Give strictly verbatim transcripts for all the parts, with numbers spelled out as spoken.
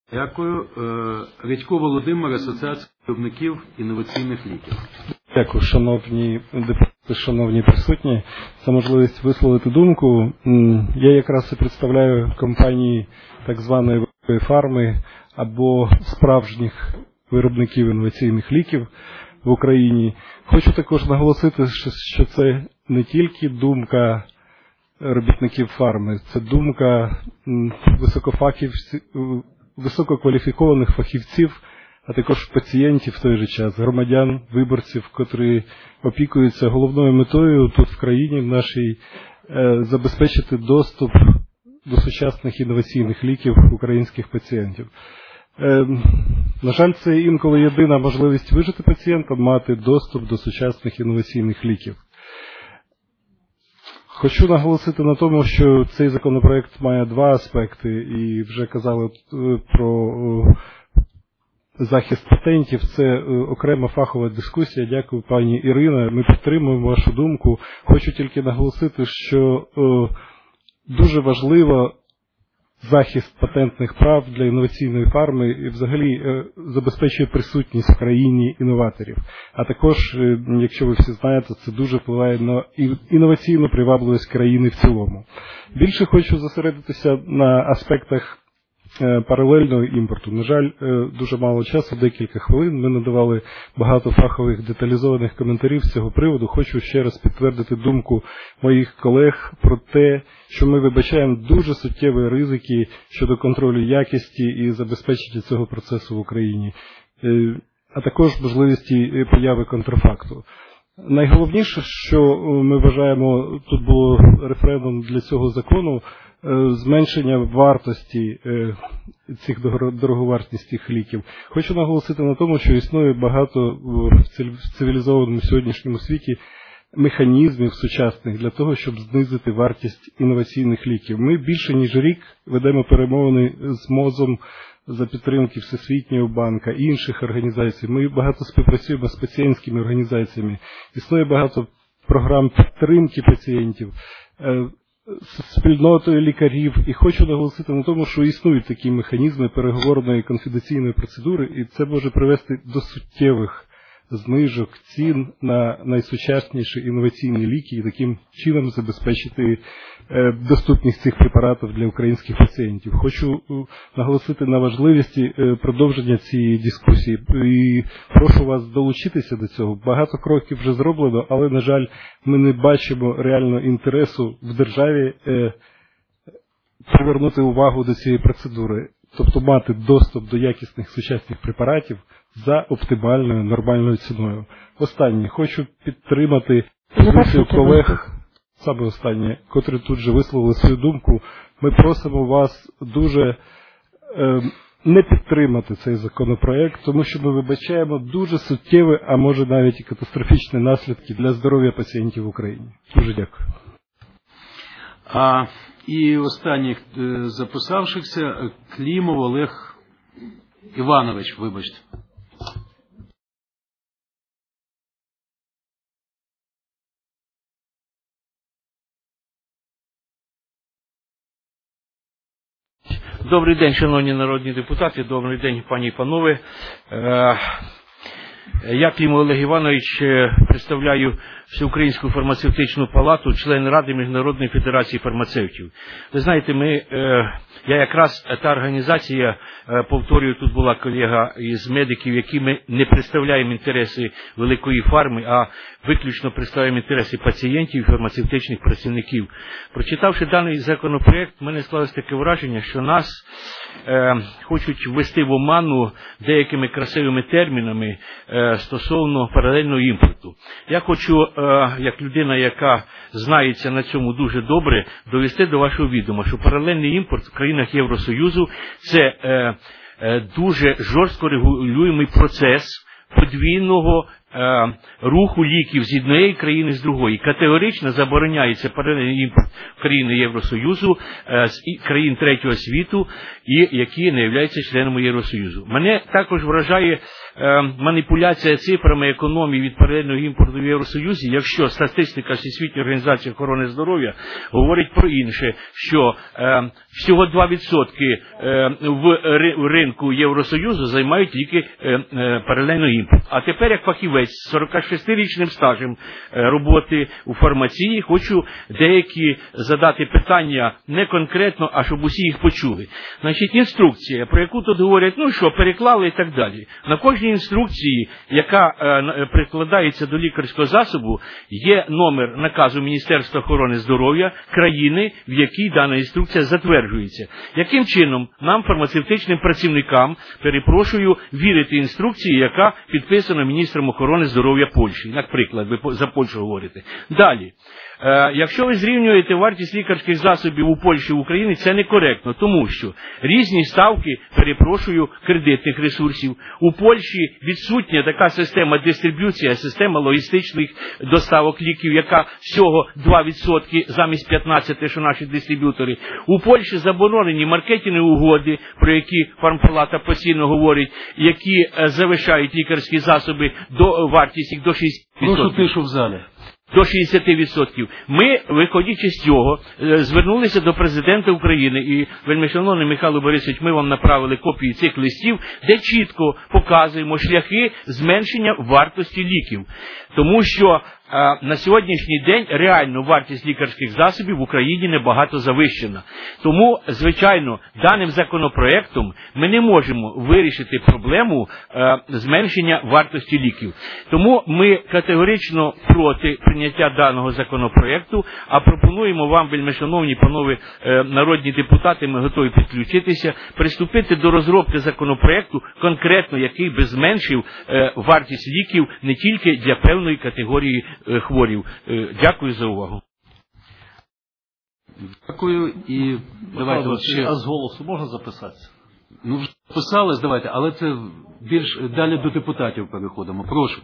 Дякую. Редько Володимир, Асоціація виробників інноваційних ліків. Дякую, шановні депутати, шановні присутні, за можливість висловити думку. Я якраз і представляю компанії так званої великої фарми або справжніх виробників інноваційних ліків в Україні. Хочу також наголосити, що це не тільки думка робітників фарми, це думка високофахівців, висококваліфікованих фахівців, а також пацієнтів в той же час, громадян, виборців, котрі опікуються головною метою тут в країні, в нашій, забезпечити доступ до сучасних інноваційних ліків українських пацієнтів. На жаль, це інколи єдина можливість вижити пацієнта, мати доступ до сучасних інноваційних ліків. Хочу наголосити на тому, що цей законопроект має два аспекти, і вже казали про захист патентів. Це окрема фахова дискусія. Дякую, пані Ірино. Ми підтримуємо вашу думку. Хочу тільки наголосити, що дуже важливо захист патентних прав для інноваційної фарми і взагалі забезпечує присутність в країні інноваторів. А також, якщо ви всі знаєте, це дуже впливає на інноваційну привабливість країни в цілому. Більше хочу зосередитися на аспектах паралельного імпорту. На жаль, дуже мало часу, декілька хвилин. Ми надавали багато фахових деталізованих коментарів з цього приводу. Хочу ще раз підтвердити думку моїх колег про те, що ми вибачаємо дуже суттєві ризики щодо контролю якості і забезпечення цього процесу в Україні, а також можливості появи контрафакту. Найголовніше, що ми вважаємо, тут було референдум для цього закону, зменшення вартості цих дороговартісних ліків. Хочу наголосити на тому, що існує багато в цивілізованому сьогоднішньому світі механізмів сучасних для того, щоб знизити вартість інноваційних ліків. Ми більше ніж рік ведемо перемовини з МОЗом за підтримки Всесвітнього банку і інших організацій. Ми багато співпрацюємо з пацієнтськими організаціями. Існує багато програм підтримки пацієнтів, спільнотою лікарів, і хочу наголосити на тому, що існують такі механізми переговорної конфіденційної процедури, і це може привести до суттєвих знижок цін на найсучасніші інноваційні ліки і таким чином забезпечити доступність цих препаратів для українських пацієнтів. Хочу наголосити на важливості продовження цієї дискусії і прошу вас долучитися до цього. Багато кроків вже зроблено, але, на жаль, ми не бачимо реального інтересу в державі привернути увагу до цієї процедури. Тобто мати доступ до якісних сучасних препаратів за оптимальною, нормальною ціною. Останнє. Хочу підтримати позицію колег, саме останнє, котрі тут же висловили свою думку. Ми просимо вас дуже е, не підтримати цей законопроект, тому що ми вибачаємо дуже суттєві, а може навіть і катастрофічні наслідки для здоров'я пацієнтів в Україні. Дуже дякую. А, і останніх записавшихся Клімов Олег Іванович, вибачте. Добрий день, шановні народні депутати, добрий день, пані і панове. Я, Клімов Олег Іванович, представляю Всеукраїнську фармацевтичну палату, член Ради Міжнародної федерації фармацевтів. Ви знаєте, ми, я якраз та організація, повторюю, тут була колега із медиків, які ми не представляємо інтереси великої фарми, а виключно представляємо інтереси пацієнтів і фармацевтичних працівників. Прочитавши даний законопроект, в мене склалось таке враження, що нас е, хочуть ввести в оману деякими красивими термінами е, стосовно паралельного імпорту. Я хочу, е, як людина, яка знається на цьому дуже добре, довести до вашого відома, що паралельний імпорт в країнах Євросоюзу – це е, е, дуже жорстко регулюємий процес подвійного е, руху ліків з однієї країни з другої. Категорично забороняється паралельний імпорт в країни Євросоюзу, е, з країн третього світу, і які не являються членами Євросоюзу. Мене також вражає е, маніпуляція цифрами економії від паралельного імпорту в Євросоюзі, якщо статистика Всесвітньої організації охорони здоров'я говорить про інше, що е, всього два відсотки е, в, в ринку Євросоюзу займають ліки е, е, паралельного імпорту. А тепер, як фахівець з сорокашестирічним стажем е, роботи у фармації, хочу деякі задати питання не конкретно, а щоб усі їх почули. Значить, інструкція, про яку тут говорять, ну що, переклали і так далі. На кожній інструкції, яка е, прикладається до лікарського засобу, є номер наказу Міністерства охорони здоров'я країни, в якій дана інструкція затверджується. Яким чином нам, фармацевтичним працівникам, перепрошую, вірити інструкції, яка підписана міністром охорони здоров'я Польщі? Наприклад, ви за Польщу говорите. Далі. Е, якщо ви зрівнюєте вартість лікарських засобів у Польщі і в Україні, це некоректно, тому що різні ставки, перепрошую, кредитних ресурсів. У Польщі відсутня така система дистриб'юції, система логістичних доставок ліків, яка всього два відсотки замість п'ятнадцяти, що наші дистриб'ютори. У Польщі заборонені маркетингові угоди, про які Фармпалата постійно говорить, які завишають лікарські засоби до вартість їх до шістдесят відсотків. Прошу тишу в залі. До шістдесят відсотків. Ми, виходячи з цього, звернулися до президента України і, вельмишановний Михайло Борисович, ми вам направили копії цих листів, де чітко показуємо шляхи зменшення вартості ліків. Тому що а, на сьогоднішній день реально вартість лікарських засобів в Україні небагато завищена. Тому, звичайно, даним законопроектом ми не можемо вирішити проблему а, зменшення вартості ліків. Тому ми категорично проти прийняття даного законопроекту, а пропонуємо вам, вельмишановні панове е, народні депутати, ми готові підключитися, приступити до розробки законопроекту конкретно, який би зменшив е, вартість ліків не тільки для певної категорії е, хворів. Е, дякую за увагу. Дякую і давайте от ще... А з голосу можна записатися? Ну, вже записались, давайте, але це більш далі до депутатів переходимо. Прошу.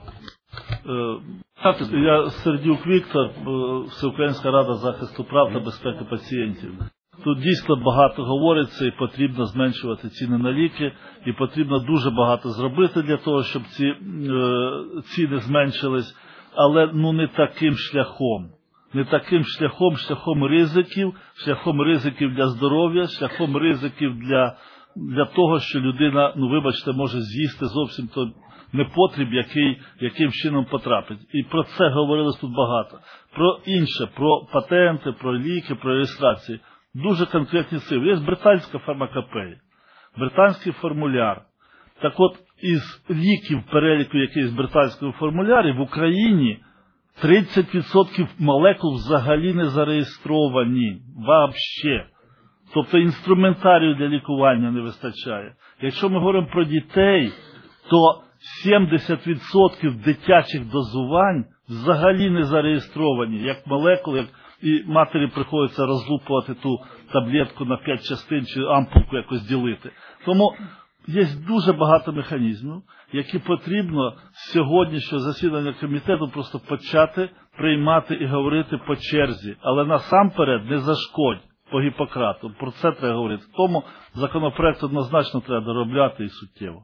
Я Сердюк Віктор, Всеукраїнська рада захисту прав та безпеки пацієнтів. Тут дійсно багато говориться і потрібно зменшувати ціни на ліки, і потрібно дуже багато зробити для того, щоб ці е, ціни зменшились, але ну не таким шляхом. Не таким шляхом, шляхом ризиків, шляхом ризиків для здоров'я, шляхом ризиків для, для того, що людина, ну вибачте, може з'їсти зовсім то непотріб, який, яким чином потрапить. І про це говорилось тут багато. Про інше, про патенти, про ліки, про реєстрації. Дуже конкретні цифри. Є британська фармакопея, британський формуляр. Так от, із ліків переліку якихось британського формулярі в Україні тридцять відсотків молекул взагалі не зареєстровані. Вообще. Тобто інструментарію для лікування не вистачає. Якщо ми говоримо про дітей, то сімдесят відсотків дитячих дозувань взагалі не зареєстровані, як молекули, як і матері приходиться розлупувати ту таблетку на п'ять частин чи ампулку якось ділити. Тому є дуже багато механізмів, які потрібно з сьогоднішнього засідання комітету просто почати приймати і говорити по черзі. Але насамперед не зашкодь по Гіппократу. Про це треба говорити. Тому законопроект однозначно треба доробляти і суттєво.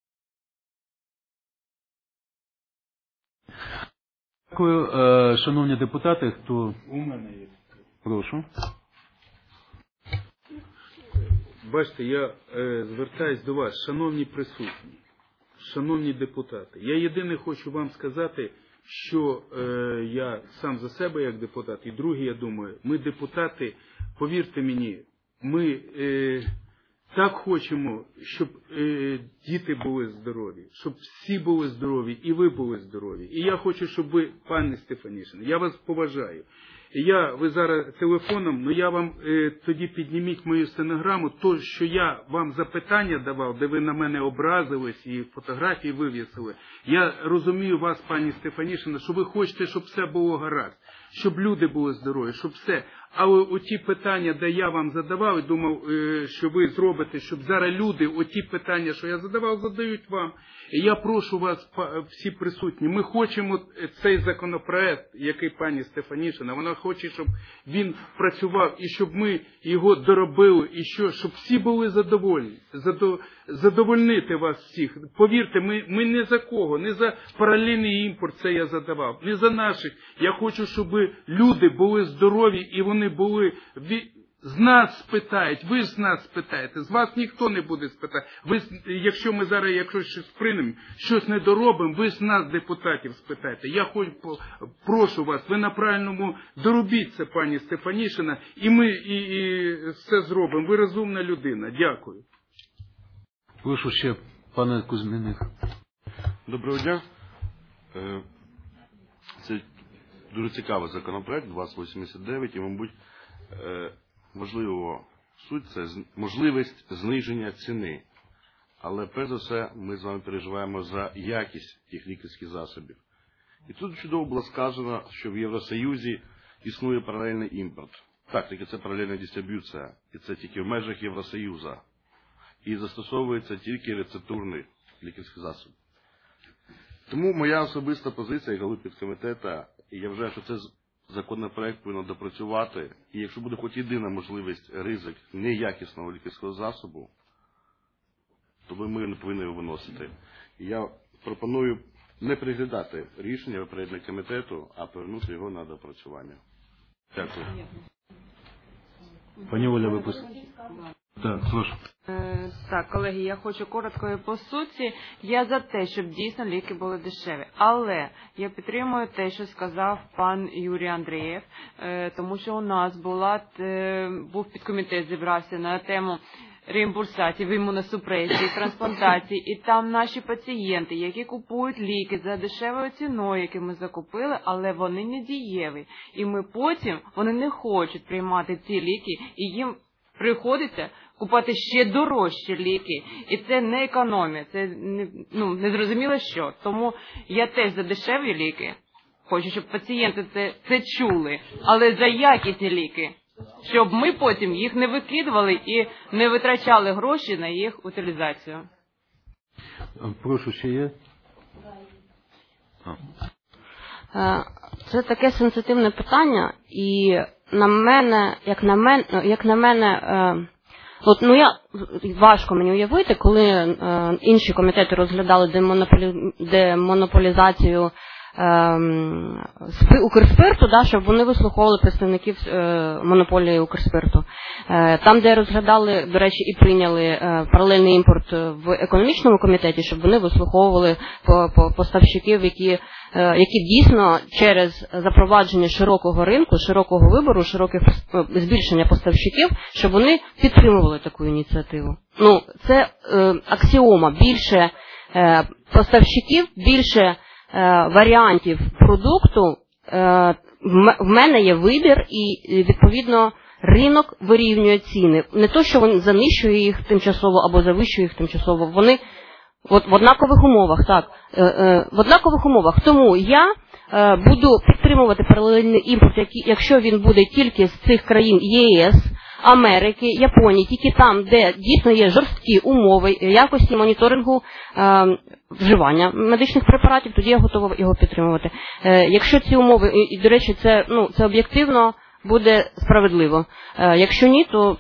Дякую, шановні депутати, хто... У мене є. Прошу. Бачите, я е, звертаюсь до вас, шановні присутні, шановні депутати. Я єдине хочу вам сказати, що е, я сам за себе як депутат, і друге, я думаю, ми депутати, повірте мені, ми е, так хочемо, щоб е, діти були здорові, щоб всі були здорові, і ви були здорові. І я хочу, щоб ви, пане Стефанішин, я вас поважаю. Я, ви зараз телефоном, ну я вам е, тоді підніміть мою стенограму, то, що я вам запитання давав, де ви на мене образились і фотографії вивісили. Я розумію вас, пані Стефанішина, що ви хочете, щоб все було гаразд, щоб люди були здорові, щоб все. Але оті питання, де я вам задавав, і думав, що ви зробите, щоб зараз люди, оті питання, що я задавав, задають вам. І я прошу вас, всі присутні, ми хочемо цей законопроект, який пані Стефанішина, вона хоче, щоб він працював, і щоб ми його доробили, і що, щоб всі були задовольні, задовольнити вас всіх. Повірте, ми, ми не за кого, не за паралельний імпорт це я задавав, не за наших. Я хочу, щоб люди були здорові, і вони були... З нас спитають, ви ж з нас спитаєте, з вас ніхто не буде спитати. Ви, якщо ми зараз, якщо щось приймемо, щось не доробимо, ви ж з нас, депутатів, спитаєте. Я хоч прошу вас, ви на правильному доробіть це, пані Стефанішина, і ми і, і все зробимо. Ви розумна людина. Дякую. Прошу ще, пане Кузьміних. Доброго дня. Це дуже цікавий законопроект, двадцять вісімдесят дев'ять, і, мабуть, можливо, суть – це можливість зниження ціни. Але, перш за все, ми з вами переживаємо за якість тих лікарських засобів. І тут чудово було сказано, що в Євросоюзі існує паралельний імпорт. Так, тільки це паралельна дистриб'юція, і це тільки в межах Євросоюзу. І застосовується тільки рецептурний лікарський засіб. Тому моя особиста позиція, голови підкомітету, і я вважаю, що це законопроект повинен допрацювати, і якщо буде хоч єдина можливість, ризик неякісного лікарського засобу, то ми не повинні його виносити. І я пропоную не переглядати рішення попереднього комітету, а повернути його на допрацювання. Дякую. Пані Оля, випустіть. Так, прошу. Е, так, колеги, я хочу коротко і по суті. Я за те, щоб дійсно ліки були дешеві. Але я підтримую те, що сказав пан Юрій Андрієв, е, тому що у нас була, е, був підкомітет, зібрався на тему реімбурсації, імуносупресії, трансплантації, і там наші пацієнти, які купують ліки за дешевою ціною, які ми закупили, але вони не дієві. І ми потім, вони не хочуть приймати ці ліки, і їм приходиться купувати ще дорожчі ліки. І це не економія, це не, ну, не зрозуміло що. Тому я теж за дешеві ліки. Хочу, щоб пацієнти це, це чули, але за якісні ліки. Щоб ми потім їх не викидували і не витрачали гроші на їх утилізацію. Прошу, ще є? Це таке сенситивне питання, і на мене, як на мене, як на мене, от, ну я, важко мені уявити, коли е, інші комітети розглядали демонополі, демонополізацію Ем, Укрспирту, да, щоб вони вислуховували представників е, монополії Укрспирту. Е, там, де розглядали, до речі, і прийняли е, паралельний імпорт в економічному комітеті, щоб вони вислуховували по, по, поставщиків, які, е, які дійсно через запровадження широкого ринку, широкого вибору, широких збільшення поставщиків, щоб вони підтримували таку ініціативу. Ну, це е, аксіома. Більше е, поставщиків, більше варіантів продукту, в мене є вибір і, відповідно, ринок вирівнює ціни. Не то, що він занищує їх тимчасово або завищує їх тимчасово. Вони от, в однакових умовах, так, в однакових умовах. Тому я буду підтримувати паралельний імпорт, якщо він буде тільки з цих країн ЄС, Америки, Японії, тільки там, де дійсно є жорсткі умови якості моніторингу е, вживання медичних препаратів, тоді я готова його підтримувати. Е, якщо ці умови, і, і до речі, це, ну, це об'єктивно буде справедливо. Е, якщо ні, то...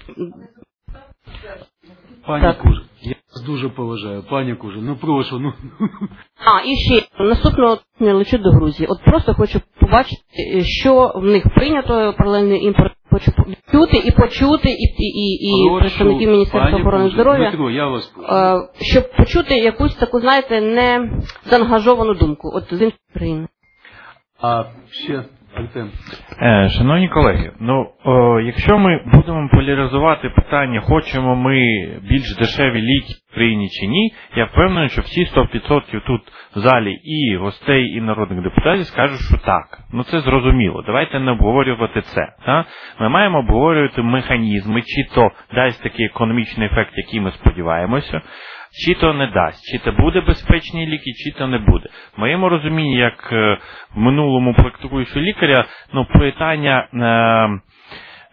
Пані Кужа, я вас дуже поважаю. Пані Кужа, ну прошу, ну... А, і ще, наступного не лечу до Грузії. От просто хочу побачити, що в них прийнято паралельний імпорт. Хочу почути і почути, і, і, і представників Міністерства охорони здоров'я, Дмитро, я вас прошу. Щоб почути якусь таку, знаєте, не заангажовану думку. От з іншої країни. А ще... Е, шановні колеги, ну, о, якщо ми будемо поляризувати питання, хочемо ми більш дешеві ліки в країні чи ні, я впевнений, що всі сто відсотків тут в залі і гостей, і народних депутатів скажуть, що так. Ну це зрозуміло. Давайте не обговорювати це. Та? Ми маємо обговорювати механізми, чи то дасть такий економічний ефект, який ми сподіваємося, чи то не дасть, чи то буде безпечні ліки, чи то не буде. В моєму розумінні, як в минулому практикуючого лікаря, ну, питання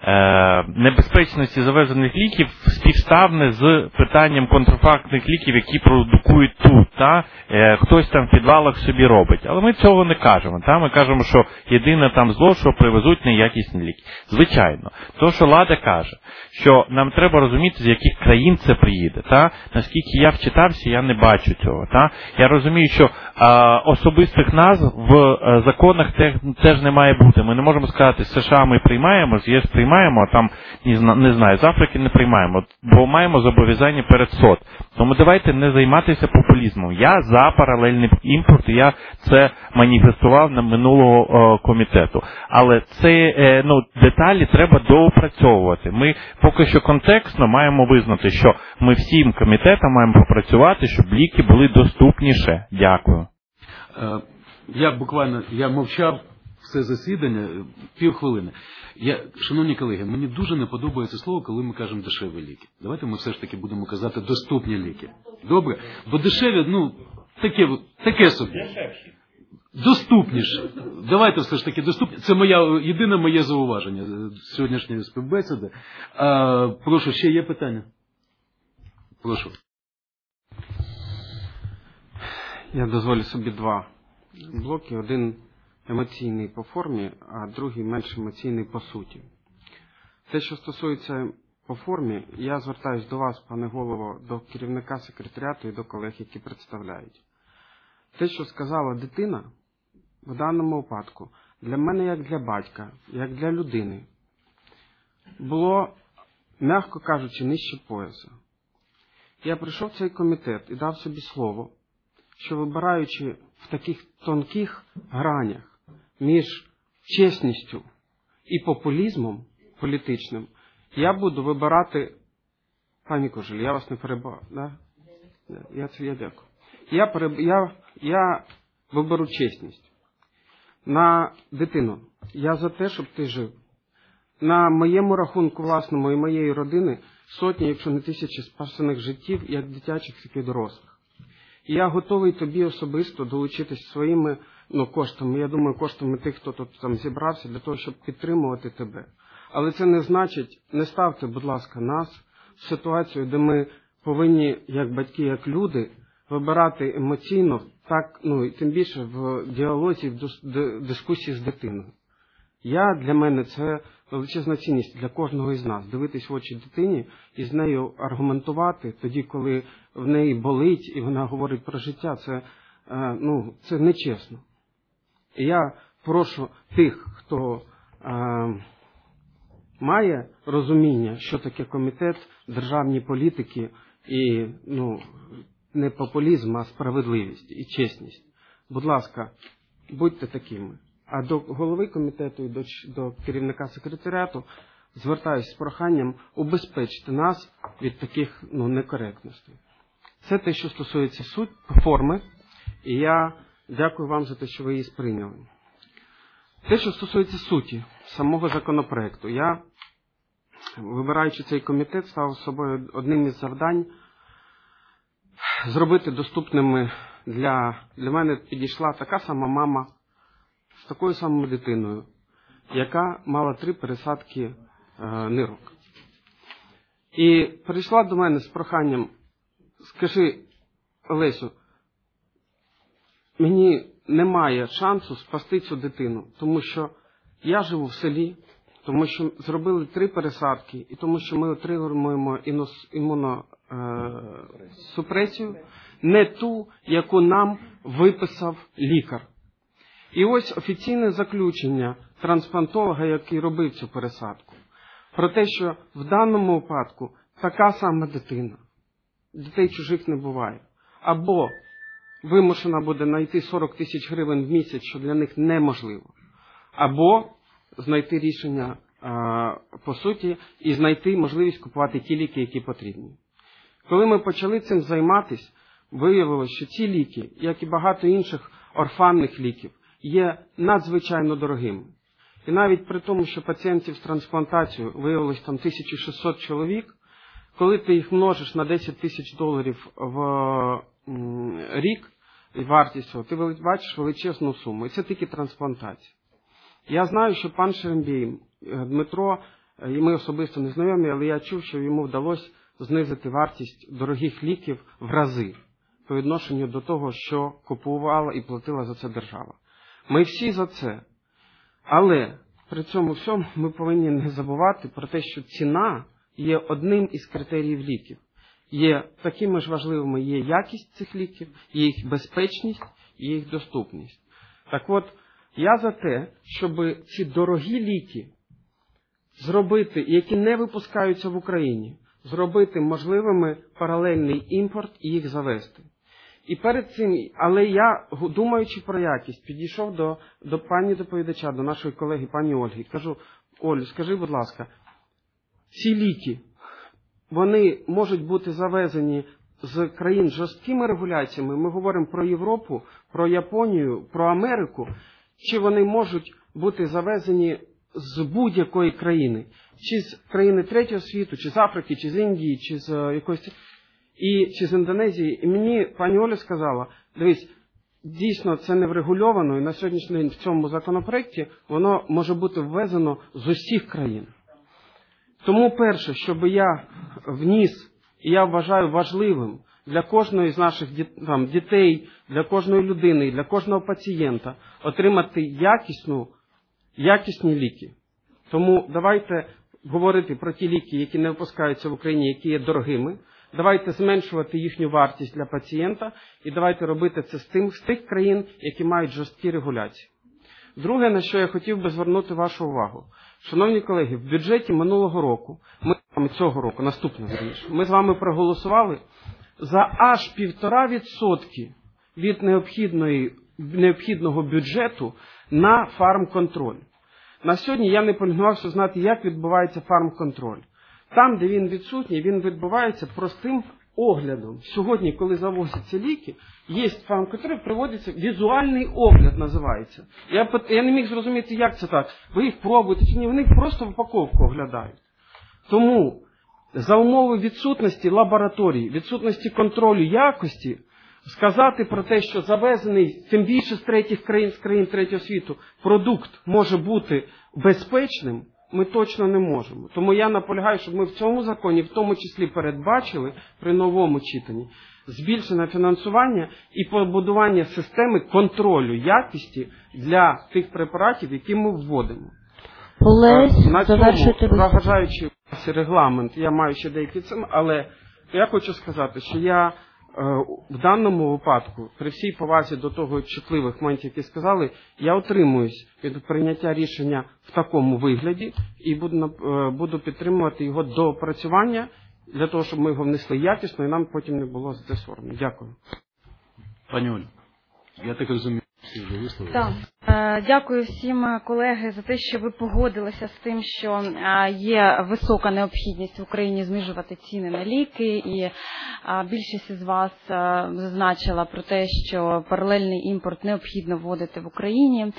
е, небезпечності завезених ліків співставне з питанням контрафактних ліків, які продукують тут. Та? Е, хтось там в підвалах собі робить. Але ми цього не кажемо. Та? Ми кажемо, що єдине там зло, що привезуть неякісні ліки. Звичайно. То, що Лада каже, що нам треба розуміти, з яких країн це приїде. Та? Наскільки я вчитався, я не бачу цього. Та? Я розумію, що а, особистих назв в а, законах те, теж не має бути. Ми не можемо сказати, з США ми приймаємо, з ЄС приймаємо, а там, не, не знаю, з Африки не приймаємо, бо маємо зобов'язання перед СОТ. Тому давайте не займатися популізмом. Я за паралельний імпорт, і я це маніфестував на минулого о, комітету. Але це, е, ну, деталі треба доопрацьовувати. Ми поки що контекстно маємо визнати, що ми всім комітетам маємо попрацювати, щоб ліки були доступніше. Дякую. Я буквально, я мовчав все засідання, півхвилини. Я, шановні колеги, мені дуже не подобається слово, коли ми кажемо дешеві ліки. Давайте ми все ж таки будемо казати доступні ліки. Добре? Бо дешеві, ну, таке, таке собі. Доступніше. Давайте все ж таки доступні. Це моя, єдине моє зауваження сьогоднішньої співбесіди. А, прошу, ще є питання? Прошу. Я дозволю собі два блоки. Один емоційний по формі, а другий менш емоційний по суті. Те, що стосується по формі, я звертаюся до вас, пане голово, до керівника секретаріату і до колег, які представляють. Те, що сказала дитина, в даному випадку, для мене, як для батька, як для людини, було, м'яко кажучи, нижче пояса. Я прийшов в цей комітет і дав собі слово, що вибираючи в таких тонких гранях між чесністю і популізмом політичним, я буду вибирати, пані Кожель, я вас не перебав, да? Я це я дякую. Я, переб... я, я виберу чесність. На дитину, я за те, щоб ти жив. На моєму рахунку власному і моєї родини сотні, якщо не тисячі спасених життів, як дитячих, так і дорослих. І я готовий тобі особисто долучитись своїми ну, коштами, я думаю, коштами тих, хто тут там зібрався, для того, щоб підтримувати тебе. Але це не значить, не ставте, будь ласка, нас в ситуацію, де ми повинні, як батьки, як люди, вибирати емоційно, так, ну, і тим більше в діалозі, в дискусії з дитиною. Я, для мене, це величезна цінність для кожного із нас. Дивитись в очі дитині і з нею аргументувати, тоді, коли в неї болить і вона говорить про життя, це, ну, це нечесно. І я прошу тих, хто е, має розуміння, що таке комітет, державні політики і, ну, не популізм, а справедливість і чесність. Будь ласка, будьте такими. А до голови комітету і до, до керівника секретаріату звертаюся з проханням убезпечити нас від таких ну, некоректностей. Це те, що стосується суть, форми, і я дякую вам за те, що ви її сприйняли. Те, що стосується суті самого законопроекту, я, вибираючи цей комітет, ставив собою одним із завдань зробити доступними для, для мене підійшла така сама мама з такою самою дитиною, яка мала три пересадки е, нирок. І прийшла до мене з проханням, скажи, Олесю, мені немає шансу спасти цю дитину, тому що я живу в селі, тому що зробили три пересадки, і тому що ми отримуємо імуносупресію, не ту, яку нам виписав лікар. І ось офіційне заключення трансплантолога, який робив цю пересадку, про те, що в даному випадку така сама дитина, дітей чужих не буває, або вимушена буде знайти сорок тисяч гривень в місяць, що для них неможливо, або знайти рішення по суті і знайти можливість купувати ті ліки, які потрібні. Коли ми почали цим займатися, виявилося, що ці ліки, як і багато інших орфанних ліків, є надзвичайно дорогими. І навіть при тому, що пацієнтів з трансплантацією виявилось там тисяча шістсот чоловік, коли ти їх множиш на десять тисяч доларів в рік, вартістю, ти бачиш величезну суму. І це тільки трансплантація. Я знаю, що пан Шерембій, Дмитро, і ми особисто не знайомі, але я чув, що йому вдалося знизити вартість дорогих ліків в рази по відношенню до того, що купувала і платила за це держава. Ми всі за це. Але при цьому всьому ми повинні не забувати про те, що ціна є одним із критеріїв ліків. Є такими ж важливими є якість цих ліків, є їх безпечність і їх доступність. Так от, я за те, щоб ці дорогі ліки зробити, які не випускаються в Україні, зробити можливими паралельний імпорт і їх завести. І перед цим, але я, думаючи про якість, підійшов до, до пані доповідача, до нашої колеги, пані Ольги, кажу: Олю, скажи, будь ласка, ці ліки, вони можуть бути завезені з країн з жорсткими регуляціями, ми говоримо про Європу, про Японію, про Америку, чи вони можуть бути завезені з будь-якої країни, чи з країни третього світу, чи з Африки, чи з Індії, чи з якоїсь, і чи з Індонезії. І мені пані Оля сказала: дивись, дійсно це не врегульовано, і на сьогоднішній день в цьому законопроекті воно може бути ввезено з усіх країн. Тому перше, щоб я вніс, і я вважаю важливим для кожної з наших там, дітей, для кожної людини, для кожного пацієнта отримати якісну, якісні ліки. Тому давайте говорити про ті ліки, які не випускаються в Україні, які є дорогими. Давайте зменшувати їхню вартість для пацієнта і давайте робити це з, тим, з тих країн, які мають жорсткі регуляції. Друге, на що я хотів би звернути вашу увагу. Шановні колеги, в бюджеті минулого року, ми цього року, наступного вірніше, ми з вами проголосували за аж півтора відсотки від необхідної, необхідного бюджету на фармконтроль. На сьогодні я не полінувався знати, як відбувається фармконтроль. Там, де він відсутній, він відбувається простим оглядом. Сьогодні, коли завозяться ліки, є фармконтроль, проводиться візуальний огляд, називається. Я, я не міг зрозуміти, як це так. Ви їх пробуєте чи ні, вони просто упаковку оглядають. Тому за умови відсутності лабораторій, відсутності контролю якості, сказати про те, що завезений, тим більше з третіх країн, з країн третього світу, продукт може бути безпечним, ми точно не можемо. Тому я наполягаю, щоб ми в цьому законі, в тому числі, передбачили при новому читанні збільшене фінансування і побудування системи контролю якості для тих препаратів, які ми вводимо. Олесь, на цьому, заважаючи регламент, я маю ще деякі цим, але я хочу сказати, що я в даному випадку, при всій повазі до того чутливих моментів, які сказали, я утримуюсь від прийняття рішення в такому вигляді і буду, буду підтримувати його до опрацювання, для того, щоб ми його внесли якісно і нам потім не було за це соромно. Дякую. Пані Оль, я так розумію. Так. Дякую всім, колеги, за те, що ви погодилися з тим, що є висока необхідність в Україні знижувати ціни на ліки, і більшість із вас зазначила про те, що паралельний імпорт необхідно вводити в Україні.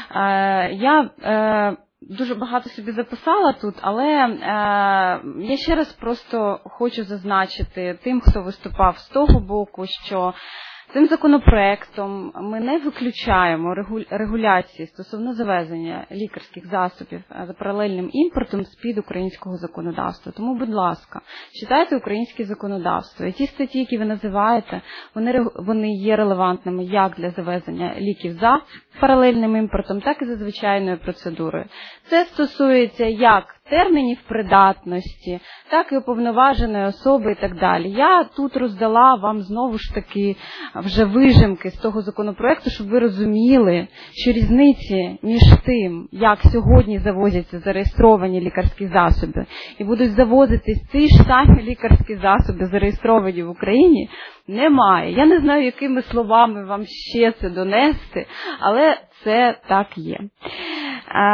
Я дуже багато собі записала тут, але е, я ще раз просто хочу зазначити тим, хто виступав з того боку, що цим законопроектом ми не виключаємо регуляції стосовно завезення лікарських засобів за паралельним імпортом з-під українського законодавства. Тому, будь ласка, читайте українське законодавство. І ті статті, які ви називаєте, вони, вони є релевантними як для завезення ліків за паралельним імпортом, так і за звичайною процедурою. Це стосується як термінів придатності, так і уповноваженої особи і так далі. Я тут роздала вам знову ж таки вже вижимки з того законопроекту, щоб ви розуміли, що різниці між тим, як сьогодні завозяться зареєстровані лікарські засоби і будуть завозитись ці ж самі лікарські засоби, зареєстровані в Україні, немає. Я не знаю, якими словами вам ще це донести, але це так є.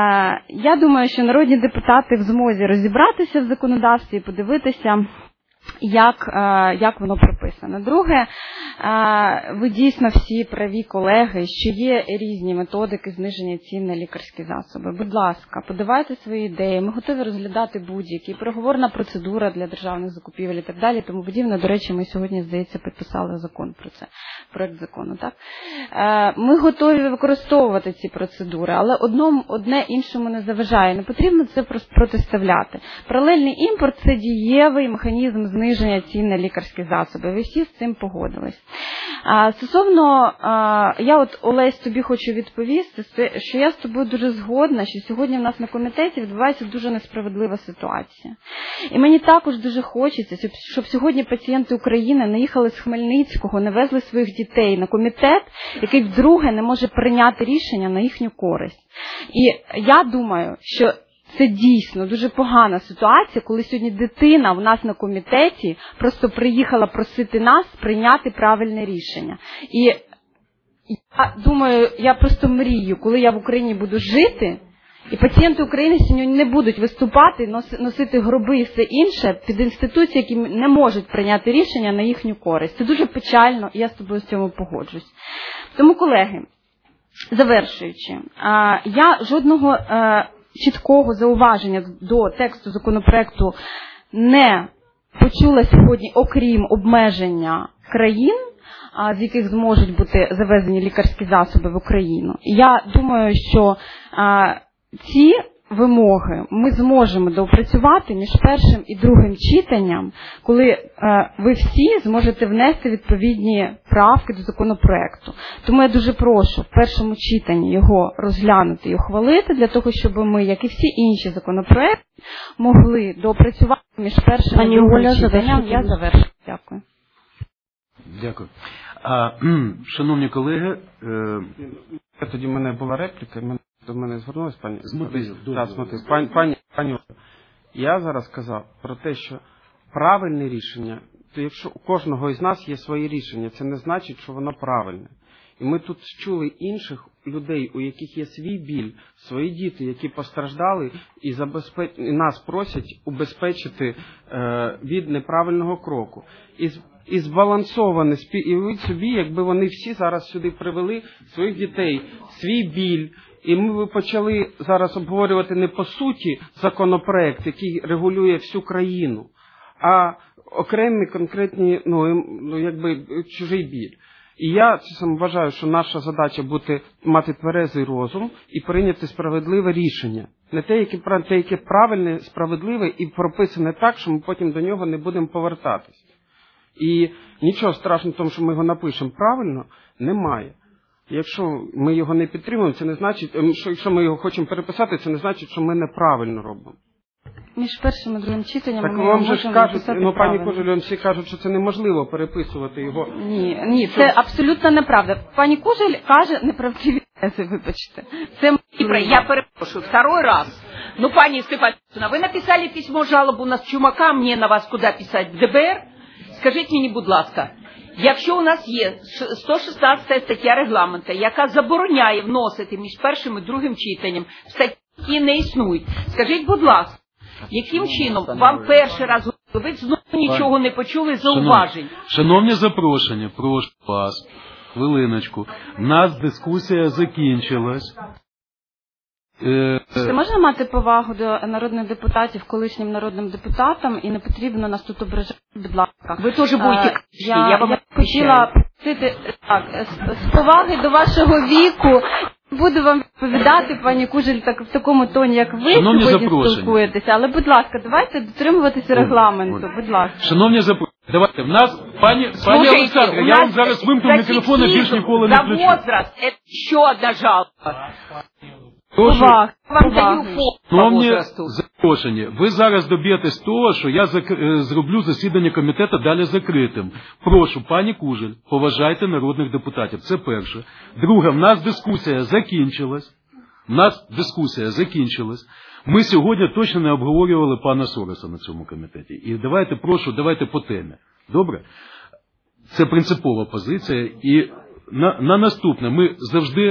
Я думаю, що народні депутати в змозі розібратися в законодавстві і подивитися як, як воно прописано. Друге, ви дійсно всі праві, колеги, що є різні методики зниження цін на лікарські засоби. Будь ласка, подавайте свої ідеї, ми готові розглядати будь-які, переговорна процедура для державних закупівель і так далі, тому подібне. До речі, ми сьогодні, здається, підписали закон про це, проект закону. Так? Ми готові використовувати ці процедури, але одному, одне іншому не заважає, не потрібно це протиставляти. Паралельний імпорт – це дієвий механізм зниження цін на лікарські засоби. Ви всі з цим погодились. А, стосовно, а, я от, Олесь, тобі хочу відповісти, що я з тобою дуже згодна, що сьогодні в нас на комітеті відбувається дуже несправедлива ситуація. І мені також дуже хочеться, щоб, щоб сьогодні пацієнти України не їхали з Хмельницького, не везли своїх дітей на комітет, який вдруге не може прийняти рішення на їхню користь. І я думаю, що це дійсно дуже погана ситуація, коли сьогодні дитина в нас на комітеті просто приїхала просити нас прийняти правильне рішення. І я думаю, я просто мрію, коли я в Україні буду жити, і пацієнти України сьогодні не будуть виступати, носити гроби і все інше під інституції, які не можуть прийняти рішення на їхню користь. Це дуже печально, і я з тобою з цьому погоджусь. Тому, колеги, завершуючи, я жодного чіткого зауваження до тексту законопроекту не почула сьогодні, окрім обмеження країн, з яких зможуть бути завезені лікарські засоби в Україну. Я думаю, що ці вимоги ми зможемо доопрацювати між першим і другим читанням, коли е, ви всі зможете внести відповідні правки до законопроекту. Тому я дуже прошу в першому читанні його розглянути і ухвалити, для того, щоб ми, як і всі інші законопроекти, могли доопрацювати між першим і другим читанням. Я завершу. Дякую. Дякую. А, шановні колеги, е... тоді в мене була репліка, мене до мене звернулась пані. З мотивів. Так, з мотивів. Пані, пані, пані, я зараз сказав про те, що правильне рішення, то якщо у кожного із нас є своє рішення, це не значить, що воно правильне. І ми тут чули інших людей, у яких є свій біль, свої діти, які постраждали, і, забезпеч... і нас просять убезпечити е, від неправильного кроку. І, і збалансоване, і уявіть собі, якби вони всі зараз сюди привели своїх дітей, свій біль, і ми почали зараз обговорювати не по суті законопроект, який регулює всю країну, а окремі конкретні, ну, ну якби чужий біль. І я сам вважаю, що наша задача бути, мати тверезий розум і прийняти справедливе рішення. Не те, яке, те, яке правильне, справедливе і прописане так, що ми потім до нього не будемо повертатись. І нічого страшного в тому, що ми його напишемо правильно, немає. Якщо ми його не підтримуємо, це не значить, що якщо ми його хочемо переписати, це не значить, що ми неправильно робимо. Між першим і другим читанням так ми вам можемо же кажуть, ну, пані правильно. Кужель, вам всі кажуть, що це неможливо переписувати його. Ні, ні, це абсолютно неправда. Пані Кужель каже неправдиві тези, вибачте. Це я перепрошую, второй раз. Ну, пані Стефанівна, ви написали письмо, жалобу на Чумака, мені на вас куди писати, в ДБР? Скажіть мені, будь ласка, якщо у нас є сто шістнадцята стаття регламенту, яка забороняє вносити між першим і другим читанням, статті не існують, скажіть, будь ласка, яким чином вам перший раз ви знову нічого не почули зауважень? Шановні запрошення, прошу вас, хвилиночку, у нас дискусія закінчилась. Чи можна мати повагу до народних депутатів, колишнім народним депутатам, і не потрібно нас тут ображати, будь ласка. Ви теж будете кричати, я, я вам я хотіла просити, так, з, з поваги до вашого віку, буду вам відповідати, пані Кужель, так, в такому тоні, як ви Шановні сьогодні спілкуєтеся, але, будь ласка, давайте дотримуватися регламенту, будь ласка. Шановні запрошення, давайте, в нас, пані, пані Олександра, я вам зараз вимкну мікрофон і більш ніколи не включу. За возраст, це ще одна жалоба. Повага. Вам даю Шановні запрошені, ви зараз доб'єтесь того, що я зак... зроблю засідання комітету далі закритим. Прошу, пані Кужель, поважайте народних депутатів. Це перше. Друге, в нас дискусія закінчилась. В нас дискусія закінчилась. Ми сьогодні точно не обговорювали пана Сороса на цьому комітеті. І давайте, прошу, давайте по темі. Добре? Це принципова позиція. І на, на наступне, ми завжди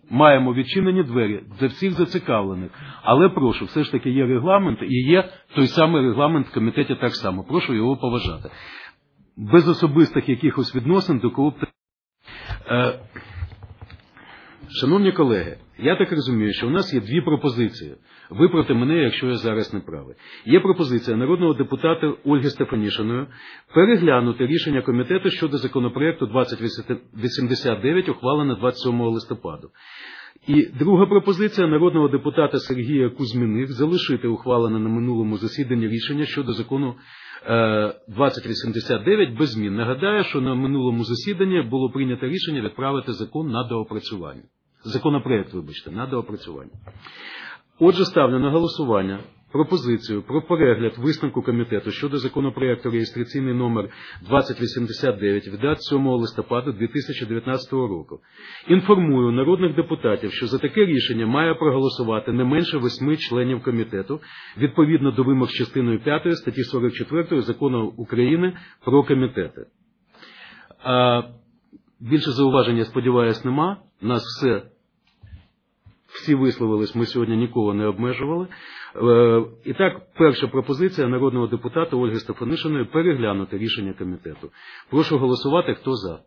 маємо відчинені двері для всіх зацікавлених. Але прошу, все ж таки є регламент, і є той самий регламент в комітеті так само. Прошу його поважати. Без особистих якихось відносин до кого б... Е, шановні колеги, я так розумію, що у нас є дві пропозиції. Виправте мене, якщо я зараз не правий. Є пропозиція народного депутата Ольги Стефанішиної переглянути рішення комітету щодо законопроекту двадцять вісімдесят дев'ять, ухвалене двадцять сьомого листопаду. І друга пропозиція народного депутата Сергія Кузьміних залишити ухвалене на минулому засіданні рішення щодо закону двадцять вісімдесят дев'ять без змін. Нагадаю, що на минулому засіданні було прийнято рішення відправити закон на доопрацювання. Законопроект, вибачте, на доопрацювання. Отже, ставлю на голосування пропозицію про перегляд висновку комітету щодо законопроекту реєстраційний номер двадцять вісімдесят дев'ять від двадцять сьомого листопада дві тисячі дев'ятнадцятого року. Інформую народних депутатів, що за таке рішення має проголосувати не менше восьми членів комітету, відповідно до вимог частиною п'ятої статті сорок четвертої Закону України про комітети. А більше зауважень, я сподіваюся, нема. Нас все... Всі висловились, ми сьогодні нікого не обмежували. І так, перша пропозиція народного депутата Ольги Стефанишиної переглянути рішення комітету. Прошу голосувати, хто за.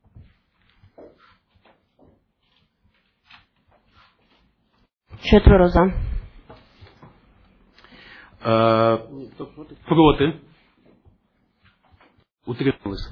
Четверо за. А, проти. Утрималися.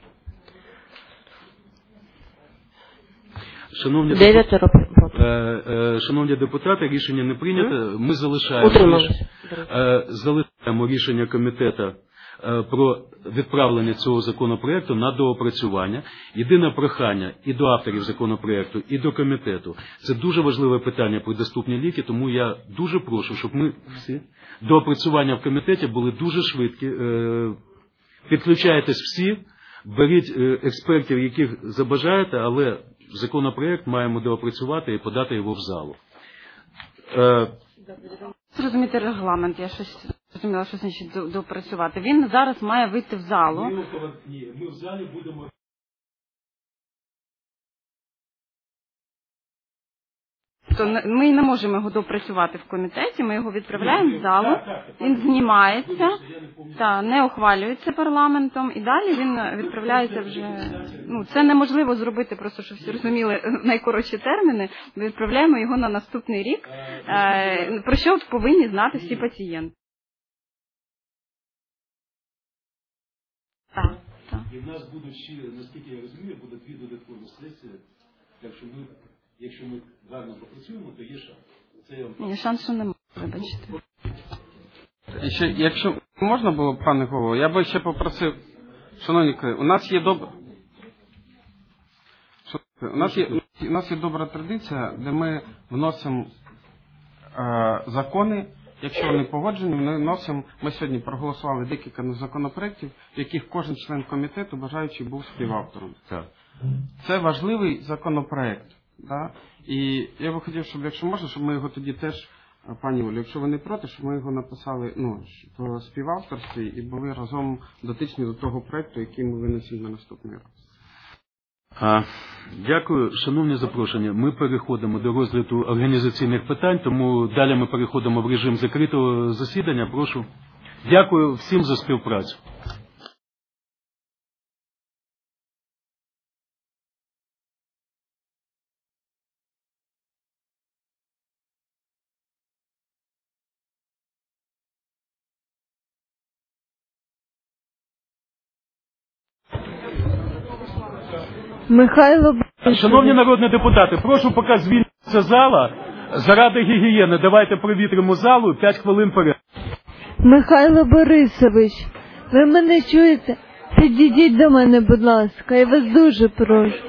Шановні, Дев'ятеро проти. Шановні депутати, рішення не прийнято. Ми залишаємо, залишаємо рішення комітету про відправлення цього законопроекту на доопрацювання. Єдине прохання і до авторів законопроекту, і до комітету. Це дуже важливе питання про доступні ліки, тому я дуже прошу, щоб ми всі до опрацювання в комітеті були дуже швидкі. Підключайтесь всі, беріть експертів, яких забажаєте, але законопроект маємо доопрацювати і подати його в залу. Зрозуміти регламент, я щось зрозуміла, що значить доопрацювати. Він зараз має вийти в залу. Ні, ми в залі будемо... То ми не можемо його допрацювати в комітеті, ми його відправляємо в залу, він знімається, та, не ухвалюється парламентом, і далі він відправляється вже... Ну, це неможливо зробити, просто щоб всі розуміли в найкоротші терміни. Ми відправляємо його на наступний рік, про що повинні знати всі пацієнти. Так, так. І в нас будуть ще, наскільки я розумію, буде дві додаткові сесії, так що ми... Якщо ми гарно попрацюємо, то є шанс. Це я вам... Є шанс, що немає, вибачте. І ще, якщо можна було, пане голово, я би ще попросив, шановні колеги, у нас є добра... У нас є, у нас є добра традиція, де ми вносимо е, закони, якщо вони погоджені, ми вносимо, ми сьогодні проголосували декілька законопроєктів, в яких кожен член комітету, бажаючий, був співавтором. Так. Це важливий законопроєкт. Да? І я би хотів, щоб, якщо можна, щоб ми його тоді теж, пані Олі, якщо ви не проти, щоб ми його написали, ну, по співавторстві і були разом дотичні до того проєкту, який ми винесемо на наступний раз. А, дякую, шановні запрошення. Ми переходимо до розгляду організаційних питань, тому далі ми переходимо в режим закритого засідання. Прошу. Дякую всім за співпрацю. Михайло Шановні народні депутати, прошу поки звільнитися зала. Заради гігієни давайте провітримо залу, п'ять хвилин перед. Михайло Борисович, ви мене чуєте? Підійдіть до мене, будь ласка, я вас дуже прошу.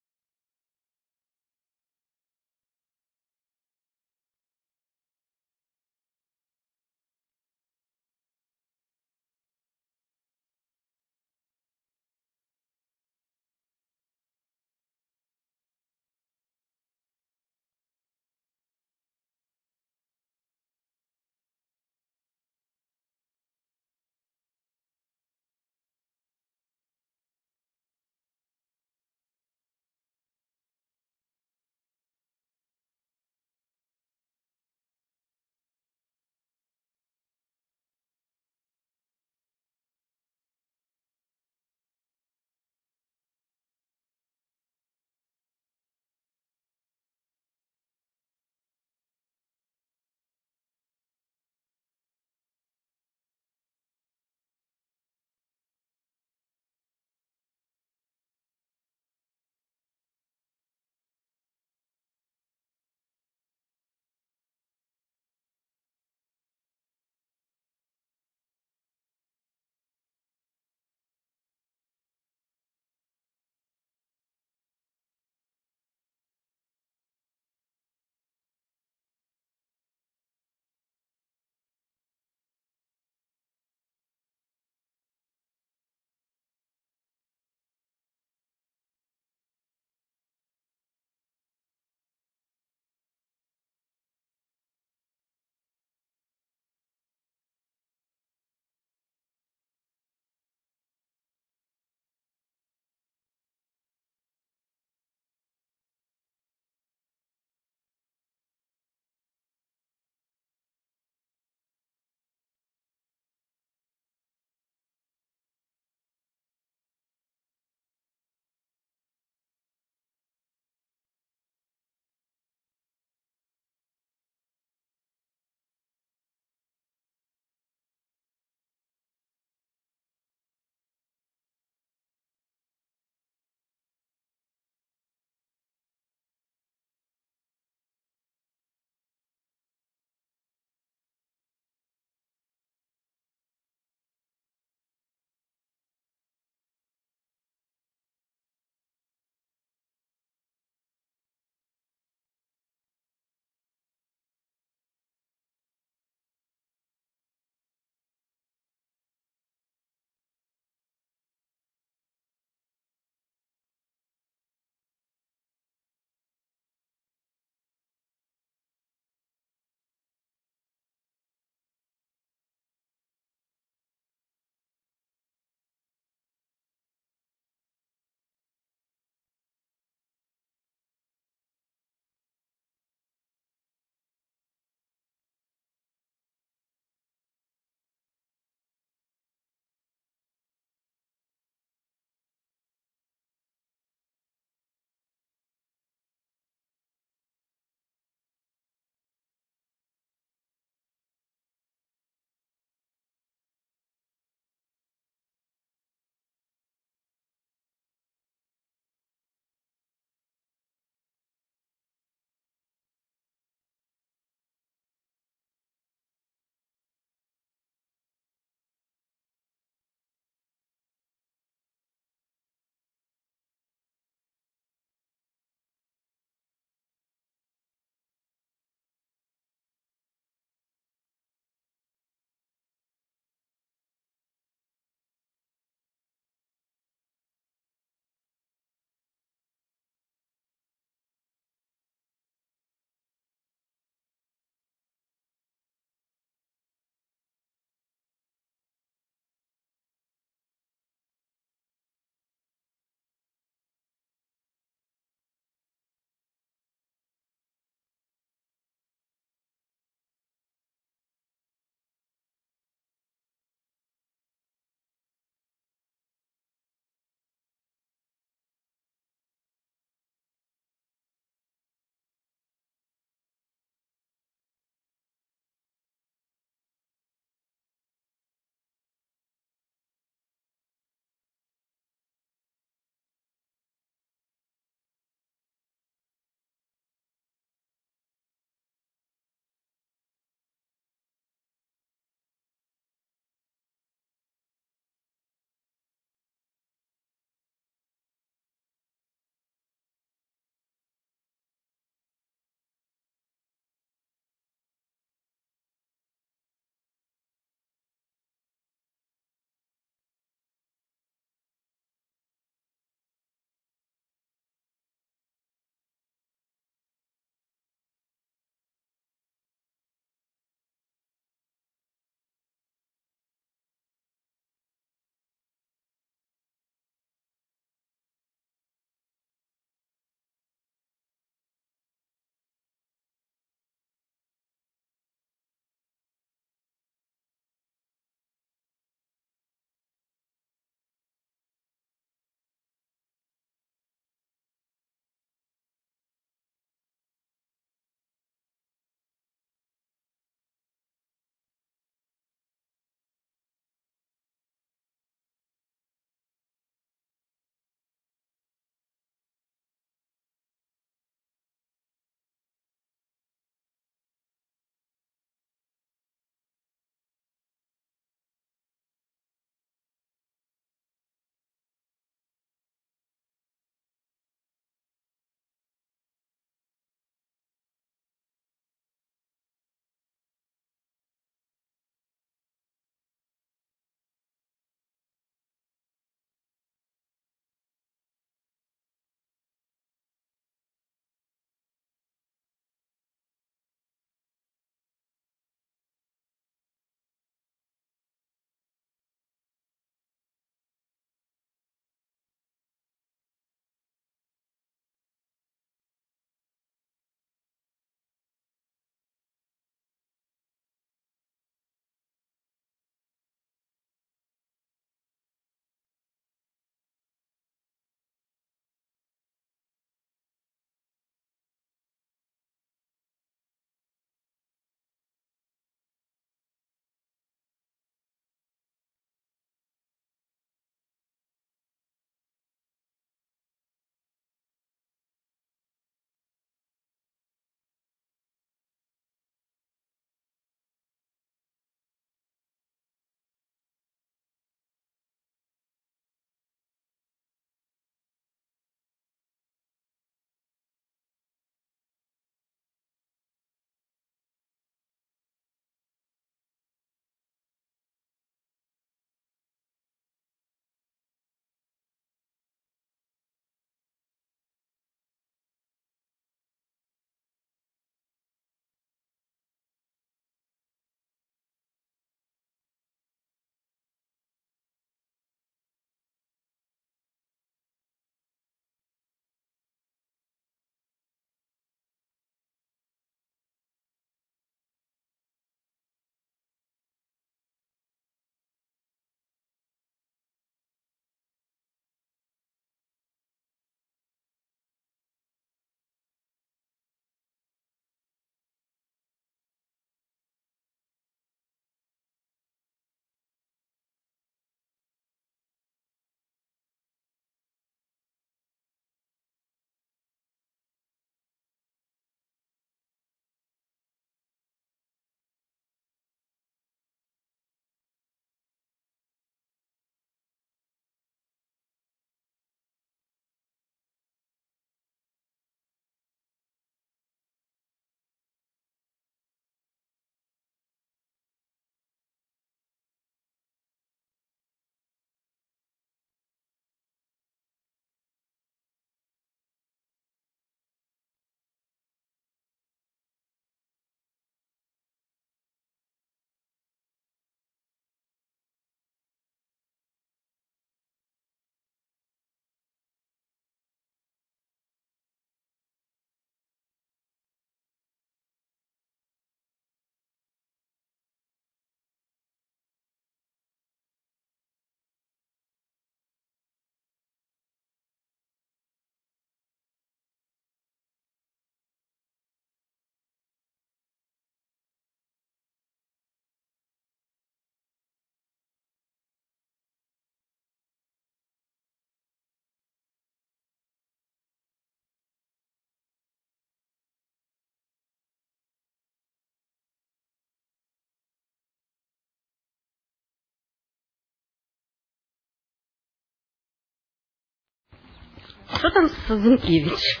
Що там з Зінкевич?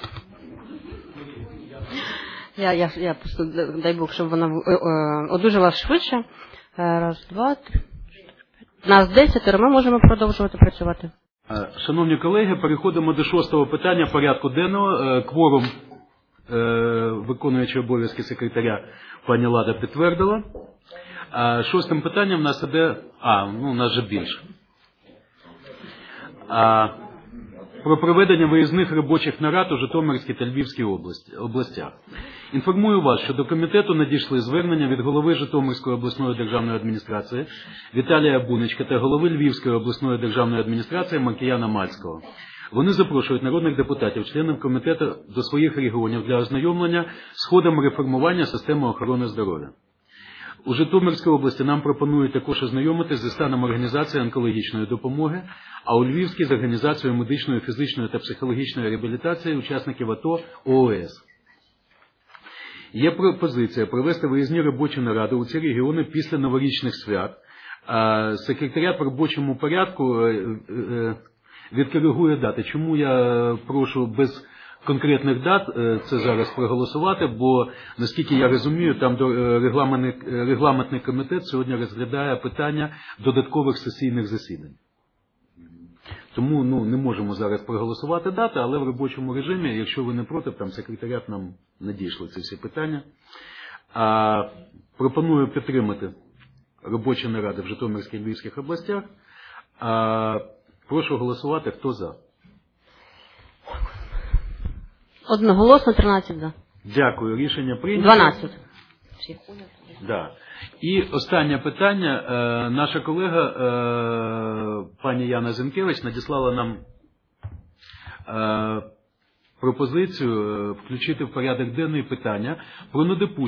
Я, я, я просто, дай Бог, щоб вона е, е, одужала швидше. Раз, два, три, нас десятеро, ми можемо продовжувати працювати. Шановні колеги, переходимо до шостого питання порядку денного. Кворум виконуючого обов'язки секретаря пані Лада підтвердила. Шостим питанням в нас іде, а, ну у нас же більше. А, про проведення виїзних робочих нарад у Житомирській та Львівській області, областях. Інформую вас, що до комітету надійшли звернення від голови Житомирської обласної державної адміністрації Віталія Буничка та голови Львівської обласної державної адміністрації Маркіяна Мальського. Вони запрошують народних депутатів, членів комітету до своїх регіонів для ознайомлення з ходом реформування системи охорони здоров'я. У Житомирській області нам пропонують також ознайомитися зі станом організації онкологічної допомоги, а у Львівській з організацією медичної, фізичної та психологічної реабілітації учасників АТО ООС. Є пропозиція провести виїзні робочі наради у ці регіони після новорічних свят. Секретаріат в робочому порядку відкоригує дати. Чому я прошу без конкретних дат це зараз проголосувати, бо, наскільки я розумію, там регламентний, регламентний комітет сьогодні розглядає питання додаткових сесійних засідань. Тому ну, не можемо зараз проголосувати дати, але в робочому режимі, якщо ви не проти, там секретаріат нам надійшли ці всі питання. А, пропоную підтримати робочі наради в Житомирській і Львівських областях. А, прошу голосувати, хто за. Одноголосно тринадцять за. Дякую, рішення прийнято. дванадцять. Да. І останнє питання. Е, наша колега, е, пані Яна Зінкевич, надіслала нам е, пропозицію включити в порядок денний питання про недопущення